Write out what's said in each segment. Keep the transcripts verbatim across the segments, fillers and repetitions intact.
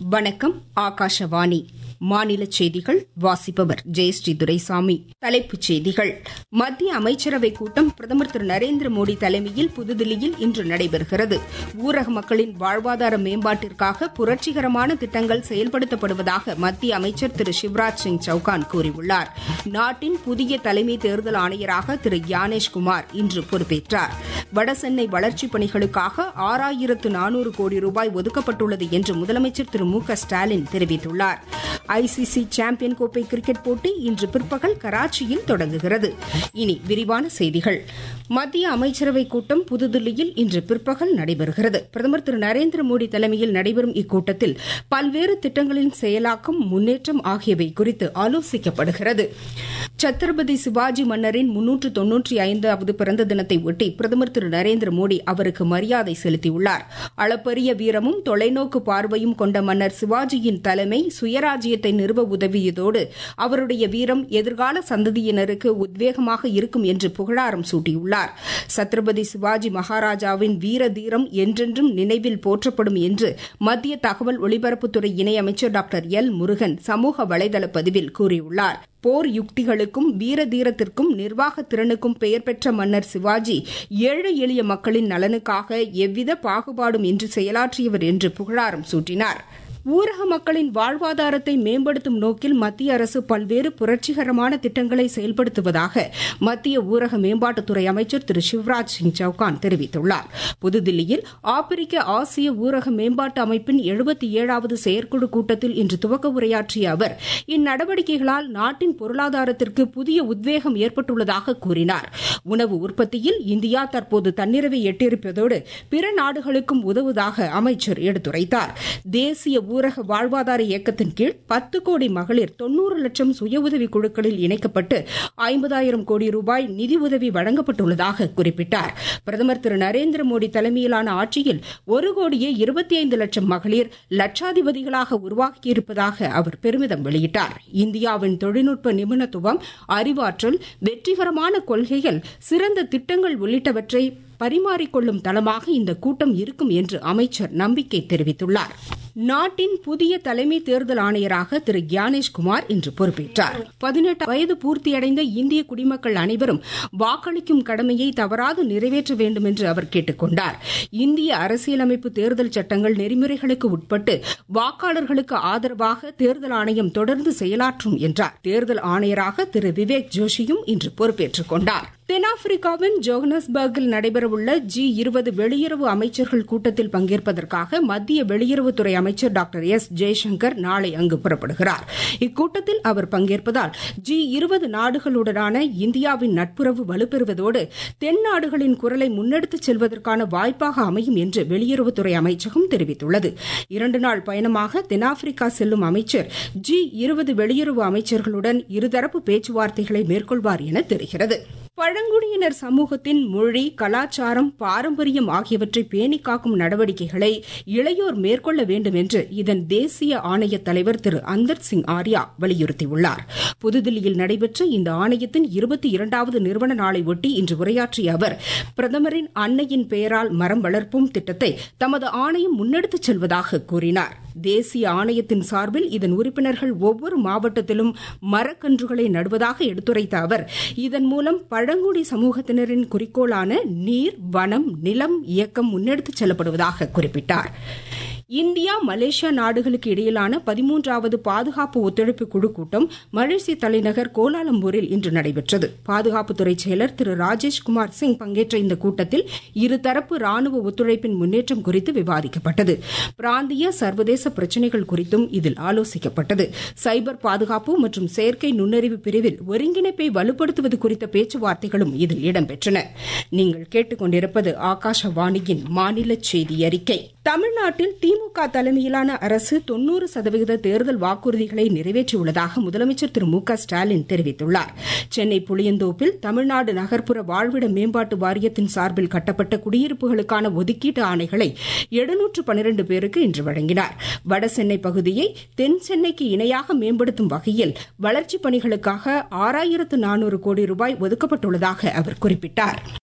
வணக்கம். ஆகாஷவாணி. மாநில செய்திகள் வாசிப்பவர் ஜெயஸ்ரீ துரைசாமி. தலைப்புச் செய்திகள். மத்திய அமைச்சரவைக் கூட்டம் பிரதமர் திரு நரேந்திர மோடி தலைமையில் புதுதில்லியில் இன்று நடைபெறுகிறது. ஊரக மக்களின் வாழ்வாதார மேம்பாட்டிற்காக புரட்சிகரமான திட்டங்கள் செயல்படுத்தப்படுவதாக மத்திய அமைச்சர் திரு சிவராஜ் சிங் சௌகான் கூறியுள்ளார். நாட்டின் புதிய தலைமை தேர்தல் ஆணையராக திரு ஞானேஷ்குமார் இன்று பொறுப்பேற்றார். வடசென்னை வளர்ச்சிப் பணிகளுக்காக ஆறாயிரத்து நானூறு கோடி ரூபாய் ஒதுக்கப்பட்டுள்ளது என்று முதலமைச்சர் திரு மு க ஸ்டாலின் தெரிவித்துள்ளார். ஐசிசி சாம்பியன் கோப்பை கிரிக்கெட் போட்டி இன்று பிற்பகல் கராச்சியில் தொடங்குகிறது. இனி விரிவான செய்திகள். மத்திய அமைச்சரவைக் கூட்டம் புதுதில்லியில் இன்று பிற்பகல் நடைபெறுகிறது. பிரதமர் திரு நரேந்திர மோடி தலைமையில் நடைபெறும் இக்கூட்டத்தில் பல்வேறு திட்டங்களின் செயலாக்கம், முன்னேற்றம் ஆகியவை குறித்து ஆலோசிக்கப்படுகிறது. சத்ரபதி சிவாஜி மன்னரின் முன்னூற்று தொன்னூற்றி ஐந்தாவது பிறந்த தினத்தை ஒட்டி பிரதமர் திரு நரேந்திர மோடி அவருக்கு மரியாதை செலுத்தியுள்ளார். அளப்பரிய வீரமும் தொலைநோக்கு பார்வையும் கொண்ட மன்னர் சிவாஜியின் தலைமை சுயராஜ்யத்தை நிறுவ உதவியதோடு அவருடைய வீரம் எதிர்கால சந்ததியினருக்கு உத்வேகமாக இருக்கும் என்று புகழாரம் சூட்டியுள்ளார். சத்ரபதி சிவாஜி மகாராஜாவின் வீர தீரம் என்றென்றும் நினைவில் போற்றப்படும் என்று மத்திய தகவல் ஒலிபரப்புத்துறை இணையமைச்சர் டாக்டர் எல் முருகன் சமூக வலைதள பதிவில் கூறியுள்ளார். போர் யுக்திகளுக்கும் வீர தீரத்திற்கும் நிர்வாக திறனுக்கும் பெயர் பெற்ற மன்னர் சிவாஜி ஏழை எளிய மக்களின் நலனுக்காக எவ்வித பாகுபாடும் இன்றி செயலாற்றியவர் என்று புகழாரம் சூட்டினார். ஊரக மக்களின் வாழ்வாதாரத்தை மேம்படுத்தும் நோக்கில் மத்திய அரசு பல்வேறு புரட்சிகரமான திட்டங்களை செயல்படுத்துவதாக மத்திய ஊரக மேம்பாட்டுத்துறை அமைச்சர் திரு சிவராஜ் சிங் சௌகான் தெரிவித்துள்ளார். புதுதில்லியில் ஆப்பிரிக்க ஆசிய ஊரக மேம்பாட்டு அமைப்பின் எழுபத்தி ஏழாவது செயற்குழு கூட்டத்தில் இன்று துவக்க உரையாற்றிய அவர் இந்நடவடிக்கைகளால் நாட்டின் பொருளாதாரத்திற்கு புதிய உத்வேகம் ஏற்பட்டுள்ளதாக கூறினார். உணவு உற்பத்தியில் இந்தியா தற்போது தன்னிறைவை எட்டியிருப்பதோடு பிற நாடுகளுக்கும் உதவுவதாக அமைச்சர் எடுத்துரைத்தார். தேசிய ஊரக வாழ்வாதார இயக்கத்தின் கீழ் பத்து கோடி மகளிர் தொன்னூறு லட்சம் சுய உதவி குழுக்களில் இணைக்கப்பட்டு ஐம்பதாயிரம் கோடி ரூபாய் நிதி உதவி வழங்கப்பட்டுள்ளதாக குறிப்பிட்டார். பிரதமர் திரு நரேந்திர மோடி தலைமையிலான ஆட்சியில் ஒரு கோடியே இருபத்தி ஐந்து லட்சம் மகளிர் லட்சாதிபதிகளாக உருவாக்கியிருப்பதாக அவர் பெருமிதம் வெளியிட்டார். இந்தியாவின் தொழில்நுட்ப நிபுணத்துவம், அறிவாற்றல், வெற்றிகரமான கொள்கைகள், சிறந்த திட்டங்கள் உள்ளிட்டவற்றை பரிமாறிக்கொள்ளும் தளமாக இந்த கூட்டம் இருக்கும் என்று அமைச்சர் நம்பிக்கை தெரிவித்துள்ளார். நாட்டின் புதிய தலைமை தேர்தல் ஆணையராக திரு ஞானேஷ்குமார் இன்று பொறுப்பேற்றார். பதினெட்டு வயது பூர்த்தியடைந்த இந்திய குடிமக்கள் அனைவரும் வாக்களிக்கும் கடமையை தவறாது நிறைவேற்ற வேண்டும் என்று அவர் கேட்டுக் கொண்டார். இந்திய அரசியலமைப்பு தேர்தல் சட்டங்கள் நெறிமுறைகளுக்கு உட்பட்டு வாக்காளர்களுக்கு ஆதரவாக தேர்தல் ஆணையம் தொடர்ந்து செயலாற்றும் என்றார். தேர்தல் ஆணையராக திரு விவேக் ஜோஷியும் இன்று பொறுப்பேற்றுக் கொண்டார். தென்னாப்பிரிக்காவின் ஜோகனஸ்பர்கில் நடைபெறவுள்ள ஜி இருபது வெளியுறவு அமைச்சர்கள் கூட்டத்தில் பங்கேற்பதற்காக மத்திய வெளியுறவுத்துறை அமைச்சர் டாக்டர் எஸ் ஜெய்சங்கர் நாளை அங்கு புறப்படுகிறார். இக்கூட்டத்தில் அவர் பங்கேற்பதால் ஜி இருபது நாடுகளுடனான இந்தியாவின் நட்புறவு வலுப்பெறுவதோடு தென் நாடுகளின் குரலை முன்னெடுத்துச் செல்வதற்கான வாய்ப்பாக அமையும் என்று வெளியுறவுத்துறை அமைச்சகம் தெரிவித்துள்ளது. இரண்டு நாள் பயணமாக தென்னாப்பிரிக்கா செல்லும் அமைச்சர் ஜி இருபது வெளியுறவு அமைச்சர்களுடன் இருதரப்பு பேச்சுவார்த்தைகளை மேற்கொள்வார் என தெரிகிறது. பழங்குடியினர் சமூகத்தின் மொழி, கலாச்சாரம், பாரம்பரியம் ஆகியவற்றை பேணிக் காக்கும் நடவடிக்கைகளை இளையோர் மேற்கொள்ள வேண்டும் என்று இதன் தேசிய ஆணைய தலைவர் திரு அந்தர் சிங் ஆர்யா வலியுறுத்தியுள்ளார். புதுதில்லியில் நடைபெற்ற இந்த ஆணையத்தின் இருபத்தி இரண்டாவது நிறுவன நாளை ஒட்டி இன்று உரையாற்றிய அவர் பிரதமரின் அன்னையின் பெயரால் மரம் வளர்ப்போம் திட்டத்தை தமது ஆணையம் முன்னெடுத்துச் செல்வதாக கூறினார். தேசிய ஆணையத்தின் சார்பில் இதன் உறுப்பினர்கள் ஒவ்வொரு மாவட்டத்திலும் மரக்கன்றுகளை நடுவதாக எடுத்துரைத்த அவர் இதன் மூலம் பழங்குடி சமூகத்தினரின் குறிக்கோளான நீர், வனம், நிலம் இயக்கம் முன்னெடுத்துச் செல்லப்படுவதாக குறிப்பிட்டார். இந்தியா மலேசியா நாடுகளுக்கு இடையிலான பதிமூன்றாவது பாதுகாப்பு ஒத்துழைப்பு குழு கூட்டம் மலேசிய தலைநகர் கோலாலம்பூரில் இன்று நடைபெற்றது. பாதுகாப்புத்துறை செயலர் திரு ராஜேஷ்குமார் சிங் பங்கேற்ற இந்த கூட்டத்தில் இருதரப்பு ராணுவ ஒத்துழைப்பின் முன்னேற்றம் குறித்து விவாதிக்கப்பட்டது. பிராந்திய சர்வதேச பிரச்சினைகள் குறித்தும் இதில் ஆலோசிக்கப்பட்டது. சைபர் பாதுகாப்பு மற்றும் செயற்கை நுண்ணறிவு பிரிவில் ஒருங்கிணைப்பை வலுப்படுத்துவது குறித்த பேச்சுவார்த்தைகளும் இதில் இடம்பெற்றன. நீங்கள் கேட்டுக் கொண்டிருப்பது ஆகாஷவாணியின் மாநில செய்தி அறிக்கை. தமிழ்நாட்டில் திமுக தலைமையிலான அரசு தொன்னூறு சதவீத தேர்தல் வாக்குறுதிகளை நிறைவேற்றியுள்ளதாக முதலமைச்சர் திரு மு க ஸ்டாலின் தெரிவித்துள்ளார். சென்னை புளியந்தோப்பில் தமிழ்நாடு நகர்ப்புற வாழ்விட மேம்பாட்டு வாரியத்தின் சார்பில் கட்டப்பட்ட குடியிருப்புகளுக்கான ஒதுக்கீட்டு ஆணைகளை எழுநூற்று பன்னிரண்டு பேருக்கு இன்று வழங்கினார். வடசென்னை பகுதியை தென் சென்னைக்கு இணையாக மேம்படுத்தும் வகையில் வளர்ச்சிப் பணிகளுக்காக ஆறாயிரத்து நானூறு கோடி ரூபாய் ஒதுக்கப்பட்டுள்ளதாக அவர் குறிப்பிட்டார்.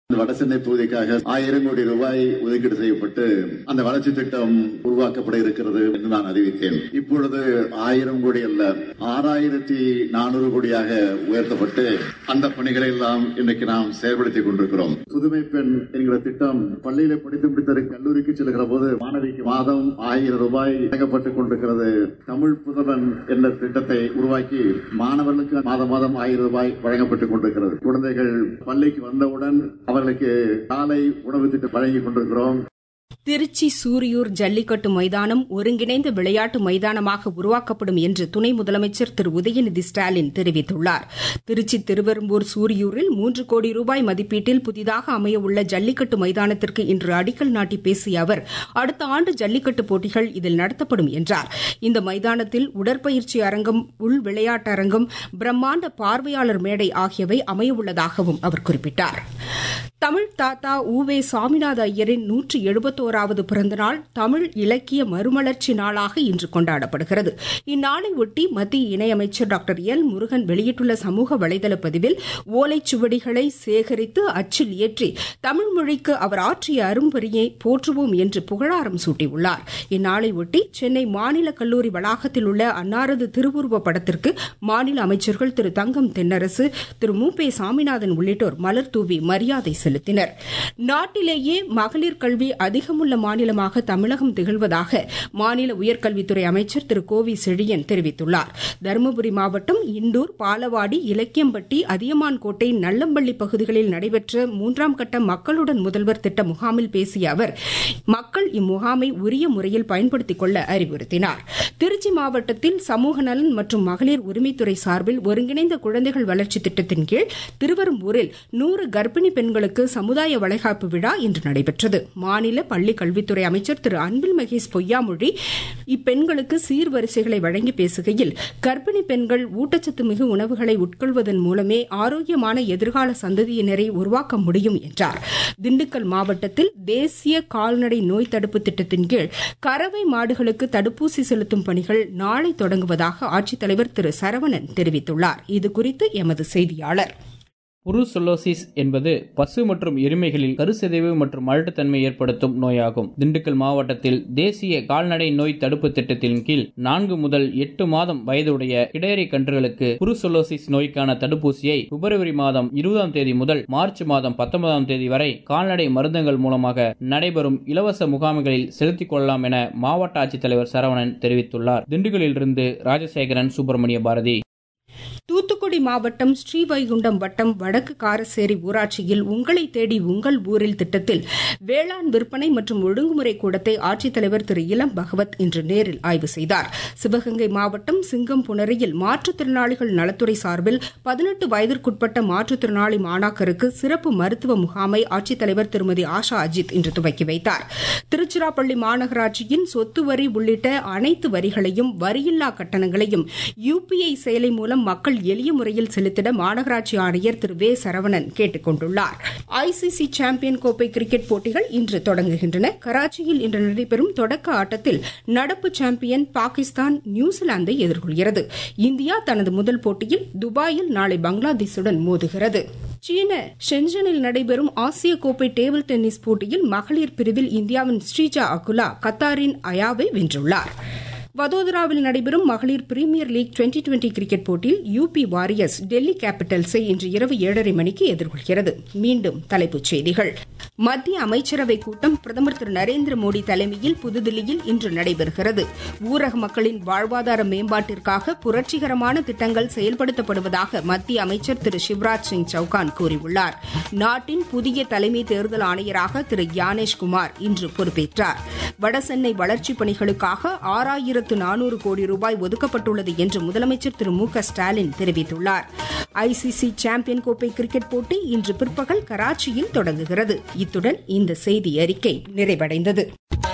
வடசென்னை பகுதிக்காக ஆயிரம் கோடி ரூபாய் ஒதுக்கீடு செய்யப்பட்டு அந்த வளர்ச்சி திட்டம் உருவாக்கப்பட இருக்கிறது என்று நான் அறிவித்தேன். இப்பொழுது ஆயிரம் கோடி அல்ல, ஆறாயிரத்தி நானூறு கோடியாக உயர்த்தப்பட்டு அந்த பணிகளை எல்லாம் இன்றைக்கு நாம் செயல்படுத்திக் கொண்டிருக்கிறோம். புதுமை பெண் என்கிற திட்டம் பள்ளியில படித்து முடித்த கல்லூரிக்கு செல்கிற போது மாணவிக்கு மாதம் ஆயிரம் ரூபாய் வழங்கப்பட்டுக் கொண்டிருக்கிறது. தமிழ் புதல்வன் என்ற திட்டத்தை உருவாக்கி மாணவர்களுக்கு மாதம் மாதம் ஆயிரம் ரூபாய் வழங்கப்பட்டுக் கொண்டிருக்கிறது. குழந்தைகள் பள்ளிக்கு வந்தவுடன் அவர்களுக்கு காலை உணவு திட்டம் வழங்கிக் கொண்டிருக்கிறோம். திருச்சி சூரியூர் ஜல்லிக்கட்டு மைதானம் ஒருங்கிணைந்த விளையாட்டு மைதானமாக உருவாக்கப்படும் என்று துணை முதலமைச்சர் திரு உதயநிதி ஸ்டாலின் தெரிவித்துள்ளார். திருச்சி திருவெரும்பூர் சூரியூரில் மூன்று கோடி ரூபாய் மதிப்பீட்டில் புதிதாக அமையவுள்ள ஜல்லிக்கட்டு மைதானத்திற்கு இன்று அடிக்கல் நாட்டி பேசிய அவர், அடுத்த ஆண்டு ஜல்லிக்கட்டு போட்டிகள் இதில் நடத்தப்படும் என்றார். இந்த மைதானத்தில் உடற்பயிற்சி அரங்கம், உள் விளையாட்டரங்கம், பிரம்மாண்ட பார்வையாளர் மேடை ஆகியவை அமையவுள்ளதாகவும் அவர் குறிப்பிட்டார். தமிழ் தாத்தா உ வே சாமிநாத ஐயரின் நூற்றி எழுபத்தோராவது பிறந்தநாள் தமிழ் இலக்கிய மறுமலர்ச்சி நாளாக இன்று கொண்டாடப்படுகிறது. இந்நாளை ஒட்டி மத்திய இணையமைச்சர் டாக்டர் எல் முருகன் வெளியிட்டுள்ள சமூக வலைதள பதிவில் ஓலைச்சுவடிகளை சேகரித்து அச்சில் ஏற்றி தமிழ் மொழிக்கு அவர் ஆற்றிய அரும்பணியை போற்றுவோம் என்று புகழாரம் சூட்டியுள்ளார். இந்நாளை ஒட்டி சென்னை மாநில கல்லூரி வளாகத்தில் உள்ள அன்னாரது திருவுருவ படத்திற்கு மாநில அமைச்சர்கள் திரு தங்கம் தென்னரசு, திரு மு பே சாமிநாதன் உள்ளிட்டோர் மலர் தூவி மரியாதை செலுத்தினர். நாட்டிலேயே மகளிர் கல்வி அதிகமுள்ள மாநிலமாக தமிழகம் திகழ்வதாக மாநில உயர்கல்வித்துறை அமைச்சர் திரு கோவி செழியன் தெரிவித்துள்ளார். தருமபுரி மாவட்டம் இண்டூர், பாலவாடி, இலக்கியம்பட்டி, அதியமான்கோட்டை, நல்லம்பள்ளி பகுதிகளில் நடைபெற்ற மூன்றாம் கட்ட மக்களுடன் முதல்வர் திட்ட முகாமில் பேசிய அவர், மக்கள் இம்முகாமை உரிய முறையில் பயன்படுத்திக் கொள்ள அறிவுறுத்தினார். திருச்சி மாவட்டத்தில் சமூக நலன் மற்றும் மகளிர் உரிமைத்துறை சார்பில் ஒருங்கிணைந்த குழந்தைகள் வளர்ச்சி திட்டத்தின் கீழ் திருவெரும்பூரில் நூறு கர்ப்பிணி பெண்களுக்கு சமுதாய வளைகாப்பு விழா இன்று நடைபெற்றது. மாநில பள்ளிக் கல்வித்துறை அமைச்சர் திரு அன்பில் மகேஷ் பொய்யாமொழி இப்பெண்களுக்கு சீர்வரிசைகளை வழங்கி பேசுகையில், கர்ப்பிணி பெண்கள் ஊட்டச்சத்து மிகு உணவுகளை உட்கொள்வதன் மூலமே ஆரோக்கியமான எதிர்கால சந்ததியினரை உருவாக்க முடியும் என்றார். திண்டுக்கல் மாவட்டத்தில் தேசிய கால்நடை நோய் தடுப்பு திட்டத்தின் கீழ் கறவை மாடுகளுக்கு தடுப்பூசி செலுத்தும் பணிகள் நாளை தொடங்குவதாக ஆட்சித்தலைவர் திரு சரவணன் தெரிவித்துள்ளார். இதுகுறித்து எமது செய்தியாளர். புருசெல்லோசிஸ் என்பது பசு மற்றும் எருமைகளில் கருச்சிதைவு மற்றும் அழுத்தத்தன்மை ஏற்படுத்தும் நோயாகும். திண்டுக்கல் மாவட்டத்தில் தேசிய கால்நடை நோய் தடுப்பு திட்டத்தின் கீழ் நான்கு முதல் எட்டு மாதம் வயதுடைய இடேரி கன்றுகளுக்கு புருசெல்லோசிஸ் நோய்க்கான தடுப்பூசியை பிப்ரவரி மாதம் இருபதாம் தேதி முதல் மார்ச் மாதம் பத்தொன்பதாம் தேதி வரை கால்நடை மருந்தகங்கள் மூலமாக நடைபெறும் இலவச முகாம்களில் செலுத்திக் கொள்ளலாம் என மாவட்ட ஆட்சித்தலைவர் சரவணன் தெரிவித்துள்ளார். திண்டுக்கல்லிலிருந்து ராஜசேகரன், சுப்பிரமணிய பாரதி. தூத்துக்குடி மாவட்டம் ஸ்ரீவைகுண்டம் வட்டம் வடக்கு காரசேரி ஊராட்சியில் உங்களை தேடி உங்கள் ஊரில் திட்டத்தில் வேளாண் விற்பனை மற்றும் ஒழுங்குமுறை கூடத்தை ஆட்சித்தலைவர் திரு இளம் பகவத் இன்று நேரில் ஆய்வு செய்தார். சிவகங்கை மாவட்டம் சிங்கம்புணரியில் மாற்றுத்திறனாளிகள் நலத்துறை சார்பில் பதினெட்டு வயதிற்குட்பட்ட மாற்றுத்திறனாளி மாணாக்கருக்கு சிறப்பு மருத்துவ முகாமை ஆட்சித்தலைவர் திருமதி ஆஷா அஜித் இன்று துவக்கி வைத்தார். திருச்சிராப்பள்ளி மாநகராட்சியின் சொத்து வரி உள்ளிட்ட அனைத்து வரிகளையும் வரியில்லா கட்டணங்களையும் யுபிஐ செயலி மூலம் மக்கள் எளிய முறையில் செலுத்திட மாநகராட்சி ஆணையர் திரு வே சரவணன் கேட்டுக் கொண்டுள்ளார். ஐசிசி சாம்பியன் கோப்பை கிரிக்கெட் போட்டிகள் இன்று தொடங்குகின்றன. கராச்சியில் இன்று நடைபெறும் தொடக்க ஆட்டத்தில் நடப்பு சாம்பியன் பாகிஸ்தான் நியூசிலாந்தை எதிர்கொள்கிறது. இந்தியா தனது முதல் போட்டியில் துபாயில் நாளை பங்களாதேஷுடன் மோதுகிறது. சீன ஷென்சனில் நடைபெறும் ஆசிய கோப்பை டேபிள் டென்னிஸ் போட்டியில் மகளிர் பிரிவில் இந்தியாவின் ஸ்ரீஜா அகுலா கத்தாரின் அயாவை வென்றுள்ளார். வதோதராவில் நடைபெறும் மகளிர் premier league twenty twenty cricket போட்டியில் யூபி வாரியர்ஸ் டெல்லி கேபிட்டல்ஸை இன்று இரவு ஏழரை மணிக்கு எதிர்கொள்கிறது. மீண்டும் தலைப்புச் செய்திகள். மத்திய அமைச்சரவைக் கூட்டம் பிரதமர் திரு நரேந்திர மோடி தலைமையில் புதுதில்லியில் இன்று நடைபெறுகிறது. ஊரக மக்களின் வாழ்வாதார மேம்பாட்டிற்காக புரட்சிகரமான திட்டங்கள் செயல்படுத்தப்படுவதாக மத்திய அமைச்சர் திரு சிவராஜ் சிங் சௌகான் கூறியுள்ளார். நாட்டின் புதிய தலைமை தேர்தல் ஆணையராக திரு யானேஷ்குமார் இன்று பொறுப்பேற்றார். வடசென்னை வளர்ச்சிப் பணிகளுக்காக ஆறாயிரத்து நானூறு கோடி ரூபாய் ஒதுக்கப்பட்டுள்ளது என்று முதலமைச்சர் திரு மு க ஸ்டாலின் தெரிவித்துள்ளார். ஐசிசி சாம்பியன் கோப்பை கிரிக்கெட் போட்டி இன்று பிற்பகல் கராச்சியில் தொடங்குகிறது. இத்துடன் இந்த செய்தி அறிக்கை நிறைவடைந்தது.